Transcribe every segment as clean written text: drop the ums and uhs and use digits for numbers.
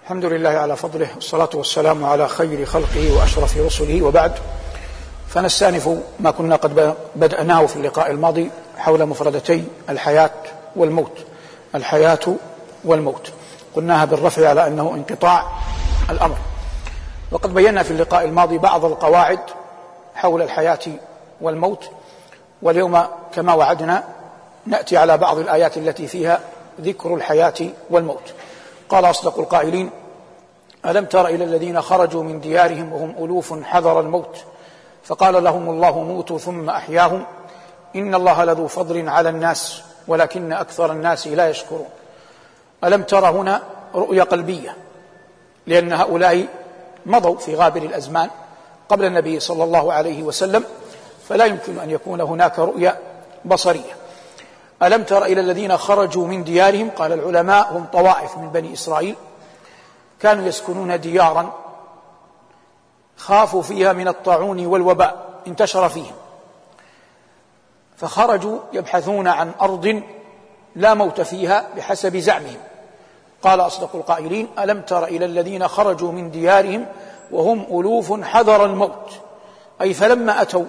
الحمد لله على فضله، والصلاة والسلام على خير خلقه وأشرف رسله، وبعد. فنستأنف ما كنا قد بدأناه في اللقاء الماضي حول مفردتي الحياة والموت. الحياة والموت قلناها بالرفع على أنه انقطاع الأمر، وقد بينا في اللقاء الماضي بعض القواعد حول الحياة والموت، واليوم كما وعدنا نأتي على بعض الآيات التي فيها ذكر الحياة والموت. قال أصدق القائلين: ألم تر إلى الذين خرجوا من ديارهم وهم ألوف حذر الموت فقال لهم الله موتوا ثم أحياهم إن الله لذو فضل على الناس ولكن أكثر الناس لا يشكرون. ألم تر هنا رؤية قلبية، لأن هؤلاء مضوا في غابر الأزمان قبل النبي صلى الله عليه وسلم، فلا يمكن أن يكون هناك رؤية بصرية. ألم تر إلى الذين خرجوا من ديارهم، قال العلماء هم طوائف من بني إسرائيل كانوا يسكنون ديارا خافوا فيها من الطاعون والوباء انتشر فيهم، فخرجوا يبحثون عن أرض لا موت فيها بحسب زعمهم. قال أصدق القائلين: ألم تر إلى الذين خرجوا من ديارهم وهم ألوف حذر الموت، أي فلما أتوا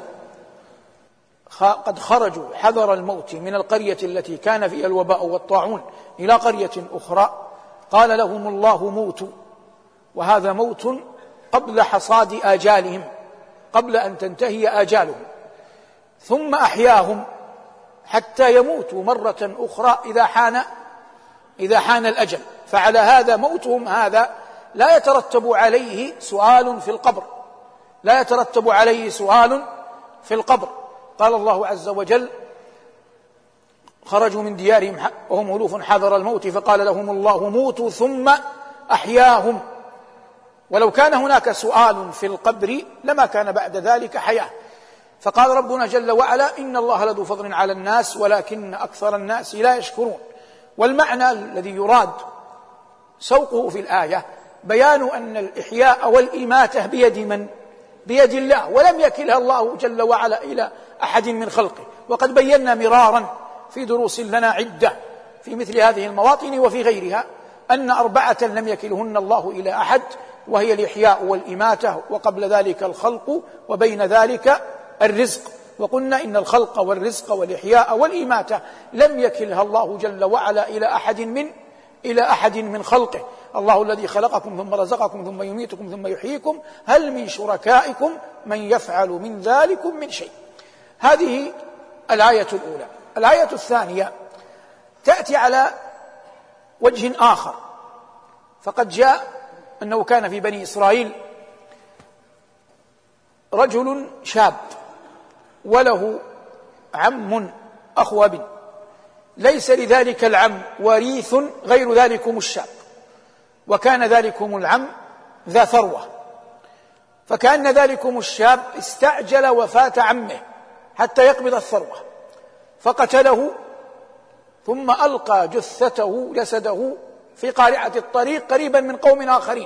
قد خرجوا حذر الموت من القرية التي كان فيها الوباء والطاعون إلى قرية أخرى، قال لهم الله موتوا، وهذا موت قبل حصاد آجالهم، قبل أن تنتهي آجالهم، ثم أحياهم حتى يموتوا مرة أخرى إذا حان الأجل. فعلى هذا موتهم هذا لا يترتب عليه سؤال في القبر، لا يترتب عليه سؤال في القبر. قال الله عز وجل: خرجوا من ديارهم وهم ألوف حذر الموت فقال لهم الله موتوا ثم أحياهم. ولو كان هناك سؤال في القبر لما كان بعد ذلك حياة. فقال ربنا جل وعلا: إن الله لذو فضل على الناس ولكن أكثر الناس لا يشكرون. والمعنى الذي يراد سوقه في الآية بيان أن الإحياء والإماتة بيد من؟ بيد الله، ولم يكلها الله جل وعلا إلى أحد من خلقه. وقد بينا مرارا في دروس لنا عدة في مثل هذه المواطن وفي غيرها أن 4 لم يكلهن الله إلى أحد، وهي الإحياء والإماتة، وقبل ذلك الخلق، وبين ذلك الرزق. وقلنا إن الخلق والرزق والإحياء والإماتة لم يكلها الله جل وعلا إلى أحد من خلقه. الله الذي خلقكم ثم رزقكم ثم يميتكم ثم يحييكم هل من شركائكم من يفعل من ذلكم من شيء. هذه الآية الأولى. الآية الثانية تأتي على وجه آخر، فقد جاء أنه كان في بني إسرائيل رجل شاب وله عم أخو أب، ليس لذلك العم وريث غير ذلكم الشاب، وكان ذلكم العم ذا ثروة، فكأن ذلكم الشاب استعجل وفاة عمه حتى يقبض الثروة فقتله، ثم ألقى جسده في قارعة الطريق قريبا من قوم آخرين،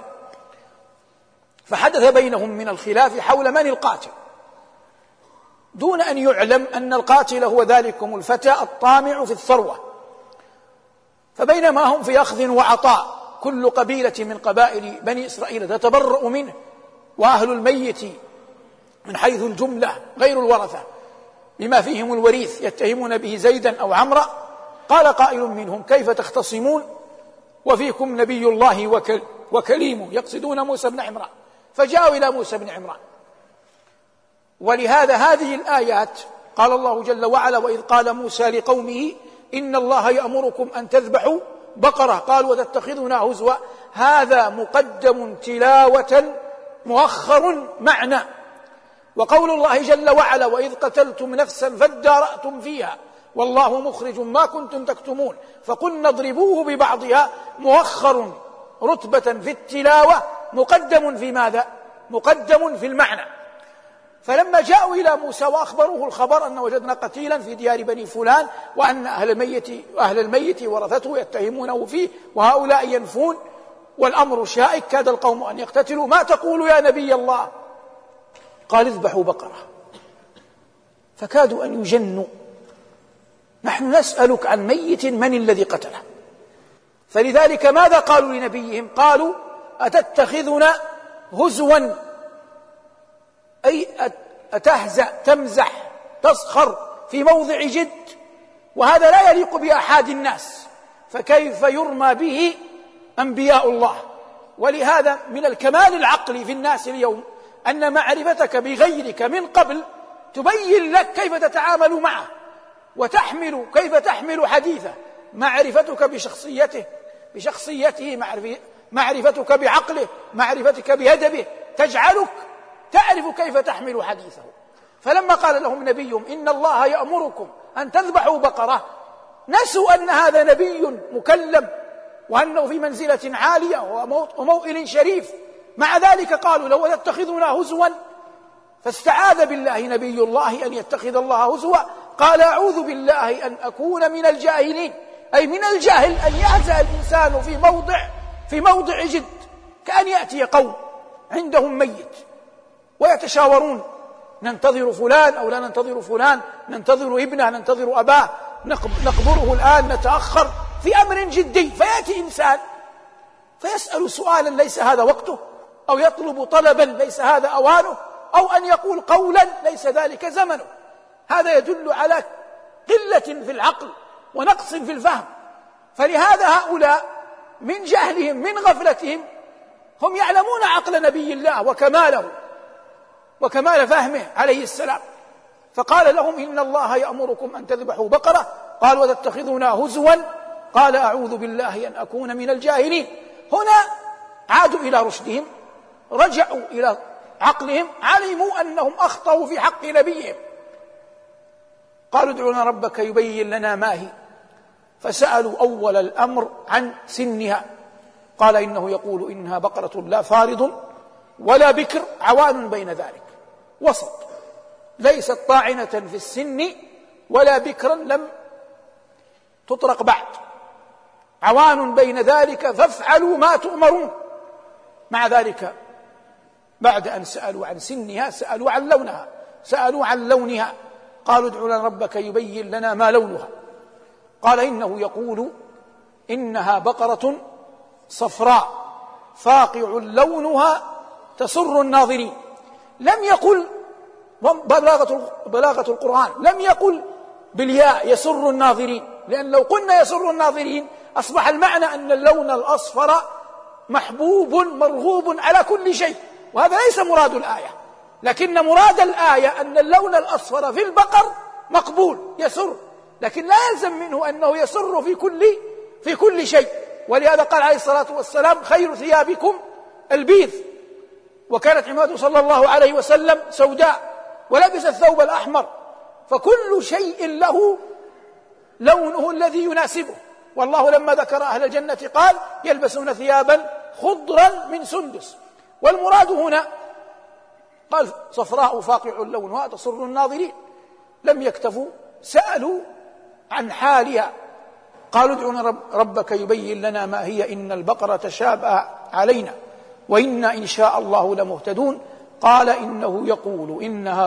فحدث بينهم من الخلاف حول من القاتل، دون أن يعلم أن القاتل هو ذلكم الفتى الطامع في الثروة. فبينما هم في أخذ وعطاء، كل قبيلة من قبائل بني إسرائيل تتبرأ منه، وأهل الميت من حيث الجملة غير الورثة بما فيهم الوريث يتهمون به زيدا أو عمرا، قال قائل منهم: كيف تختصمون وفيكم نبي الله وكليمه، يقصدون موسى بن عمران، فجاءوا إلى موسى بن عمران. ولهذا هذه الآيات قال الله جل وعلا: وإذ قال موسى لقومه إن الله يأمركم أن تذبحوا بقرة قالوا وتتخذنا هزوا. هذا مقدم تلاوة مؤخر معنى. وقول الله جل وعلا: وإذ قتلتم نفسا فادارأتم فيها والله مخرج ما كنتم تكتمون فقلنا اضربوه ببعضها، مؤخر رتبة في التلاوة، مقدم في ماذا؟ مقدم في المعنى. فلما جاءوا إلى موسى وأخبروه الخبر أن وجدنا قتيلا في ديار بني فلان، وأن أهل الميت ورثته يتهمونه فيه وهؤلاء ينفون والأمر شائك كاد القوم أن يقتتلوا، ما تقول يا نبي الله؟ قال: اذبحوا بقرة. فكادوا أن يجنوا: نحن نسألك عن ميت من الذي قتله؟ فلذلك ماذا قالوا لنبيهم؟ قالوا: أتتخذنا هزوا، أي أتهزأ، تمزح، تسخر في موضع جد، وهذا لا يليق بأحد الناس، فكيف يرمى به أنبياء الله؟ ولهذا من الكمال العقلي في الناس اليوم أن معرفتك بغيرك من قبل تبين لك كيف تتعامل معه وتحمل كيف تحمل حديثه. معرفتك بشخصيته معرفتك بعقله، معرفتك بهدبه تجعلك تعرف كيف تحمل حديثه. فلما قال لهم نبيهم إن الله يأمركم أن تذبحوا بقرة، نسوا أن هذا نبي مكلم وأنه في منزلة عالية وموئل شريف، مع ذلك قالوا لو تتخذنا هزوا، فاستعاذ بالله نبي الله أن يتخذ الله هزوا، قال أعوذ بالله أن أكون من الجاهلين، أي من الجاهل أن يهزأ الإنسان في موضع جد، كأن يأتي قوم عندهم ميت ويتشاورون ننتظر فلان أو لا ننتظر فلان، ننتظر ابنه، ننتظر أباه، نقبره الآن، نتأخر في أمر جدي، فيأتي إنسان فيسأل سؤالا ليس هذا وقته، أو يطلب طلبا ليس هذا أوانه، أو أن يقول قولا ليس ذلك زمنه. هذا يدل على قلة في العقل ونقص في الفهم. فلهذا هؤلاء من جهلهم من غفلتهم هم يعلمون عقل نبي الله وكماله وكمال فهمه عليه السلام، فقال لهم إن الله يأمركم أن تذبحوا بقرة، قال وتتخذنا هزوا، قال أعوذ بالله أن أكون من الجاهلين. هنا عادوا إلى رشدهم، رجعوا إلى عقلهم، علموا أنهم أخطأوا في حق نبيهم، قالوا ادع لنا ربك يبين لنا ما هي، فسألوا أول الأمر عن سنها، قال إنه يقول إنها بقرة لا فارض ولا بكر عوان بين ذلك، وسط، ليست طاعنة في السن ولا بكرا لم تطرق بعد، عوان بين ذلك فافعلوا ما تؤمرون. مع ذلك بعد أن سألوا عن سنها سألوا عن لونها، قالوا ادع لنا ربك يبين لنا ما لونها، قال إنه يقول إنها بقرة صفراء فاقع لونها تسر الناظرين. لم يقل بلاغة القرآن، لم يقل بالياء يسر الناظرين، لأن لو قلنا يسر الناظرين أصبح المعنى أن اللون الأصفر محبوب مرغوب على كل شيء، وهذا ليس مراد الآية، لكن مراد الآية أن اللون الأصفر في البقر مقبول يسر، لكن لا يلزم منه أنه يسر في كل شيء. ولهذا قال عليه الصلاة والسلام خير ثيابكم البيض، وكانت عمامته صلى الله عليه وسلم سوداء ولبس الثوب الأحمر، فكل شيء له لونه الذي يناسبه. والله لما ذكر أهل الجنة قال يلبسون ثيابا خضرا من سندس، والمراد هنا قال صفراء فاقع لونها تسر الناظرين. لم يكتفوا، سألوا عن حالها، قالوا ادعوا ربك يبين لنا ما هي إن البقرة تشابه علينا وإنا إن شاء الله لمهتدون. قال إنه يقول إنها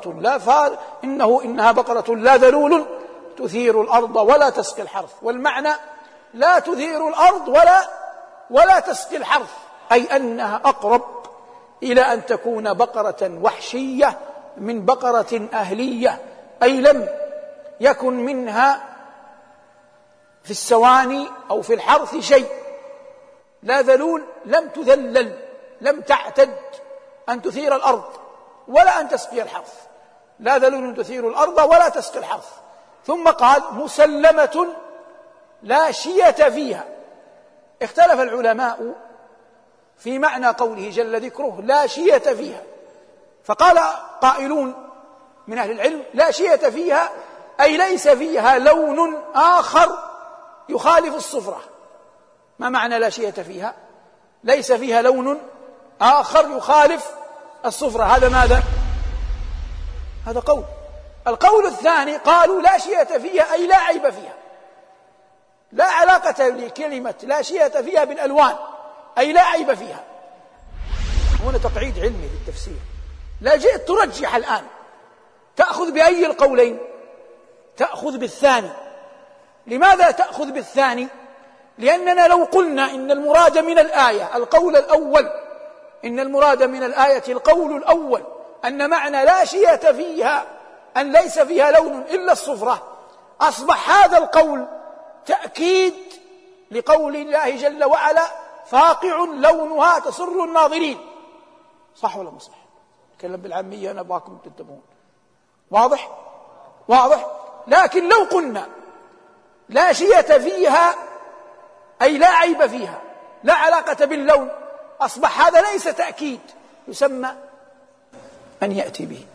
بقرة لا ذلول تثير الأرض ولا تسقي الحرث، والمعنى لا تثير الأرض ولا تسقي الحرث، أي أنها أقرب إلى أن تكون بقرة وحشية من بقرة أهلية، أي لم يكن منها في السواني أو في الحرث شيء. لا ذلول، لم تذلل، لم تعتد أن تثير الأرض ولا أن تسقي الحرث، لا ذلول تثير الأرض ولا تسقي الحرث. ثم قال مسلمة لا شية فيها. اختلف العلماء في معنى قوله جل ذكره لا شية فيها، فقال قائلون من أهل العلم لا شية فيها أي ليس فيها لون آخر يخالف الصفرة. ما معنى لا شية فيها؟ ليس فيها لون آخر يخالف الصفرة. هذا ماذا؟ هذا قول. القول الثاني قالوا لا شية فيها أي لا عيب فيها، لا علاقة لكلمة لا شية فيها بالألوان، أي لا عيب فيها. هنا تقعيد علمي للتفسير. لا جئت ترجح الآن، تأخذ بأي القولين؟ تأخذ بالثاني. لماذا تأخذ بالثاني؟ لأننا لو قلنا إن المراد من الآية القول الأول، إن المراد من الآية القول الأول أن معنى لا شية فيها أن ليس فيها لون إلا الصفرة، أصبح هذا القول تأكيد لقول الله جل وعلا فاقع لونها تسر الناظرين. صح ولا مش صح؟ أتكلم بالعامية أنا أبغاكم تنتبهون. واضح؟ واضح؟ لكن لو قلنا لا شية فيها أي لا عيب فيها، لا علاقة باللون، أصبح هذا ليس تأكيد، يسمى أن يأتي به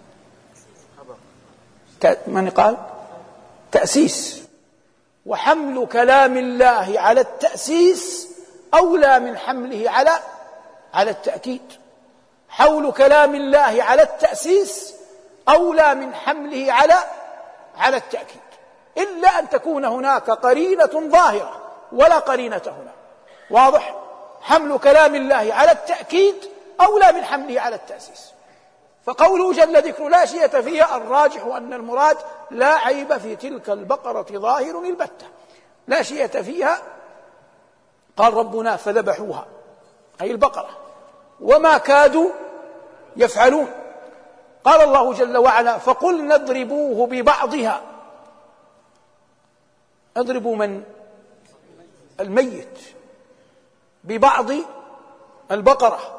من قال تأسيس. وحمل كلام الله على التأسيس أولى من حمله على التأكيد. حول كلام الله على التأسيس أولى من حمله على التأكيد، إلا أن تكون هناك قرينة ظاهرة ولا قرينة هنا. واضح؟ حمل كلام الله على التأكيد أولى من حمله على التأسيس. فقوله جل ذكر لا شية فيها، الراجح أن المراد لا عيب في تلك البقرة ظاهر البتة، لا شية فيها. قال ربنا فذبحوها أي البقرة وما كادوا يفعلون. قال الله جل وعلا فقلنا اضربوه ببعضها. اضربوا من؟ الميت ببعض البقرة،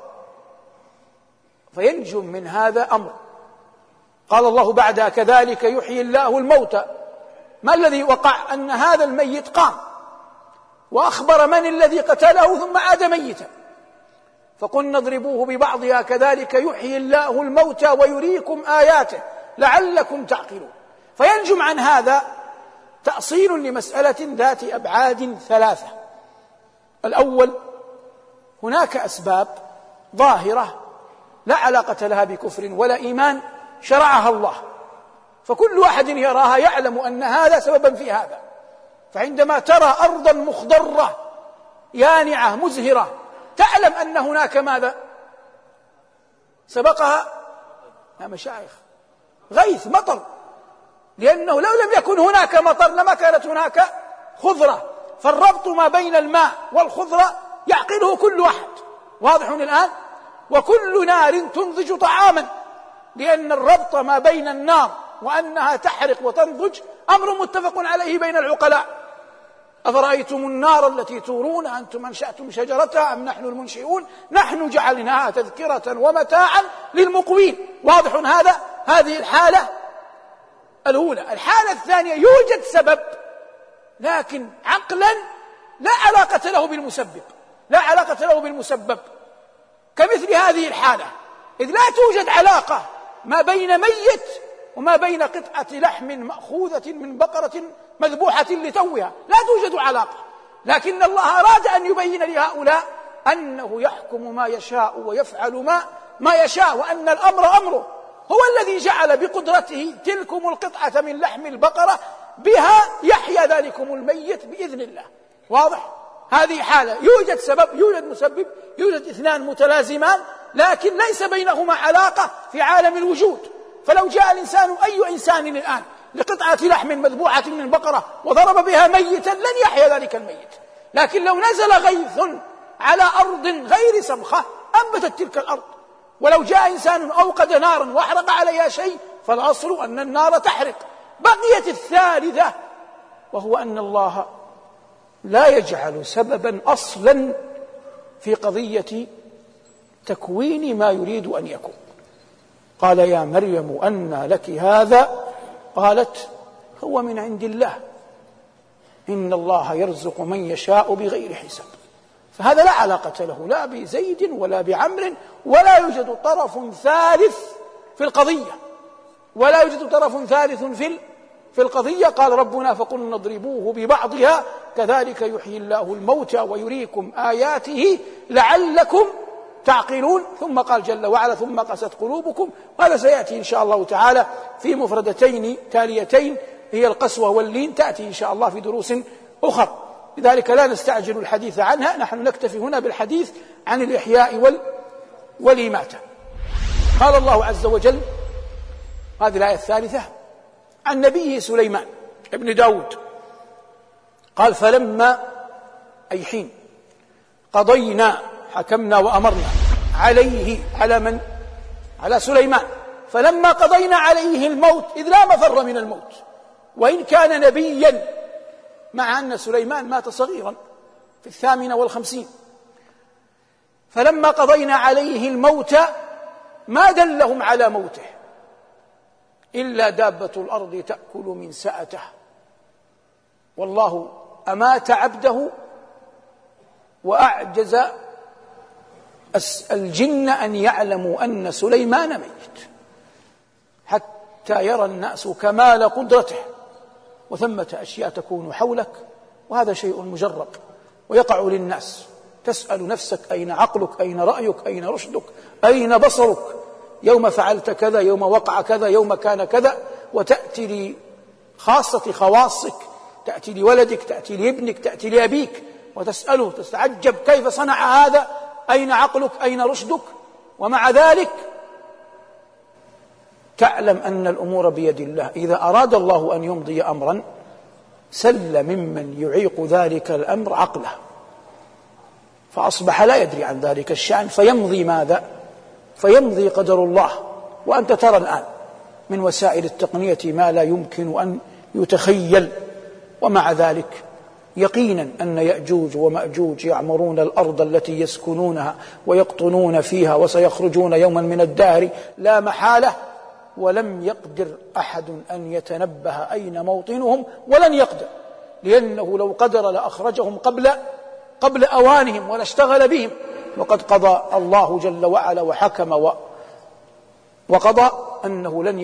فينجم من هذا أمر. قال الله بعدها كذلك يحيي الله الموتى. ما الذي وقع؟ أن هذا الميت قام وأخبر من الذي قتله ثم عاد ميتا. فقلنا اضربوه ببعضها كذلك يحيي الله الموتى ويريكم آياته لعلكم تعقلون. فينجم عن هذا تأصيل لمسألة ذات أبعاد ثلاثة. الأول، هناك أسباب ظاهرة لا علاقة لها بكفر ولا إيمان شرعها الله، فكل واحد يراها يعلم أن هذا سببا في هذا. فعندما ترى أرضا مخضرة يانعة مزهرة تعلم أن هناك ماذا سبقها يا مشايخ؟ غيث، مطر، لأنه لو لم يكن هناك مطر لما كانت هناك خضرة. فالربط ما بين الماء والخضرة يعقله كل واحد. واضح الآن؟ وكل نار تنضج طعاما، لأن الربط ما بين النار وأنها تحرق وتنضج أمر متفق عليه بين العقلاء. أفرأيتم النار التي تورون أنتم أنشأتم شجرتها أم نحن المنشئون نحن جعلناها تذكرة ومتاعا للمقوين. واضح هذا؟ هذه الحالة الأولى. الحالة الثانية، يوجد سبب لكن عقلا لا علاقة له بالمسبب، لا علاقة له بالمسبب، كمثل هذه الحالة، إذ لا توجد علاقة ما بين ميت وما بين قطعة لحم مأخوذة من بقرة مذبوحة لتوها، لا توجد علاقة. لكن الله أراد أن يبين لهؤلاء أنه يحكم ما يشاء ويفعل ما يشاء، وأن الأمر أمره، هو الذي جعل بقدرته تلكم القطعة من لحم البقرة بها يحيى ذلكم الميت بإذن الله. واضح؟ هذه حالة يوجد سبب يوجد مسبب، يوجد اثنان متلازمان لكن ليس بينهما علاقة في عالم الوجود. فلو جاء الإنسان أي إنسان الآن لقطعة لحم مذبوحة من بقرة وضرب بها ميتا لن يحيى ذلك الميت، لكن لو نزل غيث على أرض غير سمخة أنبتت تلك الأرض. ولو جاء إنسان أوقد نارا وأحرق عليها شيء فالأصل أن النار تحرق. بقيت الثالثة، وهو أن الله لا يجعل سببا أصلا في قضية تكوين ما يريد أن يكون. قال يا مريم أنى لك هذا؟ قالت هو من عند الله إن الله يرزق من يشاء بغير حساب. فهذا لا علاقة له لا بزيد ولا بعمر، ولا يوجد طرف ثالث في القضية، ولا يوجد طرف ثالث في القضية. قال ربنا فقلنا اضربوه ببعضها كذلك يحيي الله الموتى ويريكم آياته لعلكم تعقلون. ثم قال جل وعلا ثم قست قلوبكم، وهذا سيأتي إن شاء الله تعالى في مفردتين تاليتين هي القسوة واللين، تأتي إن شاء الله في دروس أخرى، لذلك لا نستعجل الحديث عنها، نحن نكتفي هنا بالحديث عن الإحياء والإماتة. قال الله عز وجل هذه الآية الثالثة عن نبيه سليمان ابن داود، قال فلما أي حين قضينا حكمنا وأمرنا عليه، على من؟ على سليمان. فلما قضينا عليه الموت، إذ لا مفر من الموت وإن كان نبيا، مع أن سليمان مات صغيرا في 58. فلما قضينا عليه الموت ما دلهم على موته إلا دابة الأرض تأكل من سأته. والله أمات عبده وأعجز الجن أن يعلموا أن سليمان ميت، حتى يرى الناس كمال قدرته. وثمة أشياء تكون حولك، وهذا شيء مجرب ويقع للناس. تسأل نفسك: أين عقلك؟ أين رأيك؟ أين رشدك؟ أين بصرك؟ يوم فعلت كذا، يوم وقع كذا، يوم كان كذا. وتأتي لخاصة خواصك، تأتي لولدك، تأتي لابنك، تأتي لأبيك، وتسأله، تتعجب: كيف صنع هذا؟ أين عقلك؟ أين رشدك؟ ومع ذلك تعلم أن الأمور بيد الله. إذا أراد الله أن يمضي أمرا سل ممن يعيق ذلك الأمر عقله، فأصبح لا يدري عن ذلك الشأن، فيمضي ماذا؟ فيمضي قدر الله. وأنت ترى الآن من وسائل التقنية ما لا يمكن أن يتخيل. ومع ذلك يقينا أن يأجوج ومأجوج يعمرون الأرض التي يسكنونها ويقطنون فيها، وسيخرجون يوما من الدهر لا محالة، ولم يقدر أحد أن يتنبه أين موطنهم، ولن يقدر، لأنه لو قدر لأخرجهم قبل أوانهم ولاشتغل بهم. وقد قضى الله جل وعلا وحكم وقضى أنه لن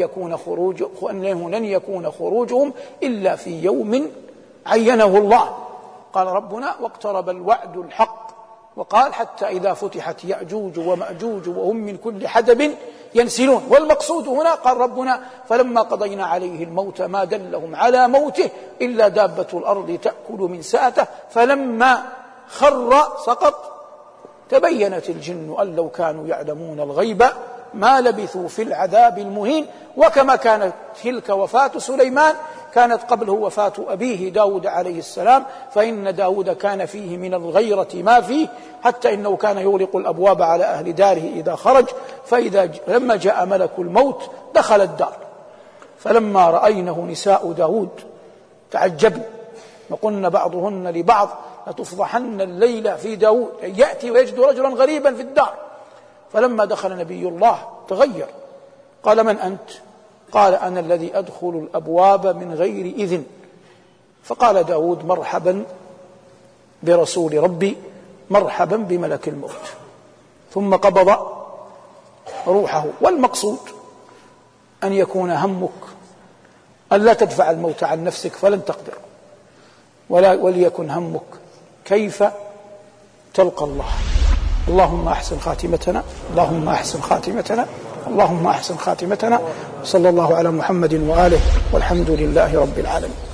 يكون خروجهم إلا في يوم عينه الله. قال ربنا: واقترب الوعد الحق. وقال: حتى إذا فتحت يأجوج ومأجوج وهم من كل حدب ينسلون. والمقصود هنا قال ربنا: فلما قضينا عليه الموت ما دلهم على موته إلا دابة الأرض تأكل من سأته فلما خر سقط تبينت الجن أن لو كانوا يعلمون الغيب ما لبثوا في العذاب المهين. وكما كانت تلك وفاة سليمان كانت قبله وفاة أبيه داود عليه السلام، فإن داود كان فيه من الغيرة ما فيه، حتى إنه كان يغلق الأبواب على أهل داره إذا خرج. لما جاء ملك الموت دخل الدار، فلما رأينه نساء داود تعجبن، وقلن بعضهن لبعض: لتفضحن الليلة في داود، يأتي ويجد رجلا غريبا في الدار. فلما دخل نبي الله تغير، قال: من أنت؟ قال: أنا الذي أدخل الأبواب من غير إذن. فقال داود: مرحبا برسول ربي، مرحبا بملك الموت. ثم قبض روحه. والمقصود أن يكون همك أن لا تدفع الموت عن نفسك فلن تقدر، وليكن همك كيف تلقى الله. اللهم أحسن خاتمتنا، اللهم أحسن خاتمتنا، اللهم أحسن خاتمتنا. صلى الله على محمد وآله، والحمد لله رب العالمين.